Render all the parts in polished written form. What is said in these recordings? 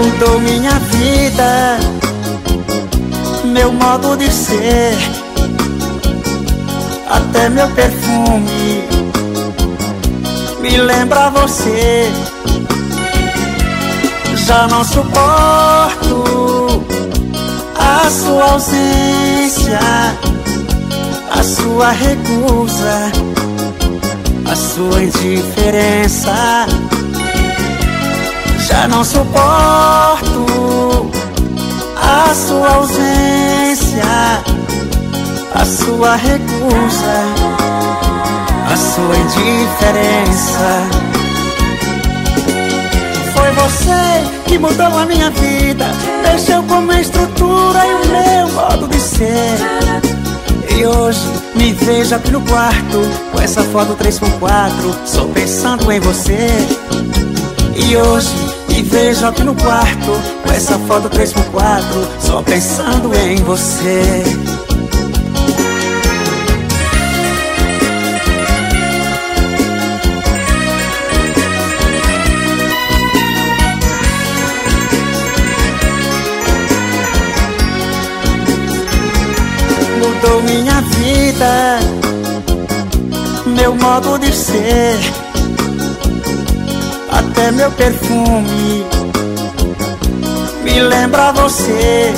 Mudou minha vida, meu modo de ser, até meu perfume me lembra você. Já não suporto a sua ausência, a sua recusa, a sua indiferença. Já não suporto a sua ausência, a sua recusa, a sua indiferença. Foi você que mudou a minha vida, mexeu com minha estrutura e o meu modo de ser. E hoje me vejo aqui no quarto, com essa foto 3x4, só pensando em você. E hoje me vejo aqui no quarto, com essa foto 3x4, só pensando em você. Mudou minha vida, meu modo de ser, até meu perfume me lembra você.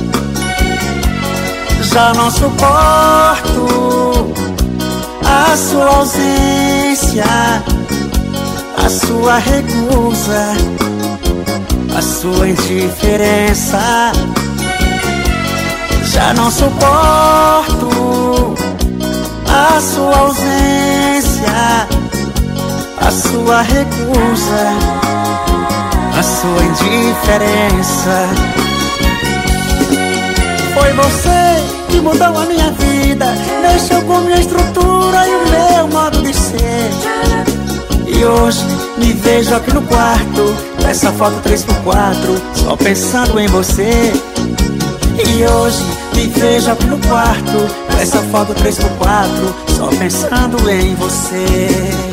Já não suporto a sua ausência, a sua recusa, a sua indiferença. Já não suporto a sua ausência, a sua recusa, a sua indiferença. Foi você que mudou a minha vida, mexeu com minha estrutura e o meu modo de ser. E hoje me vejo aqui no quarto, com essa foto 3x4, só pensando em você. E hoje me vejo aqui no quarto, com essa foto 3x4, só pensando em você.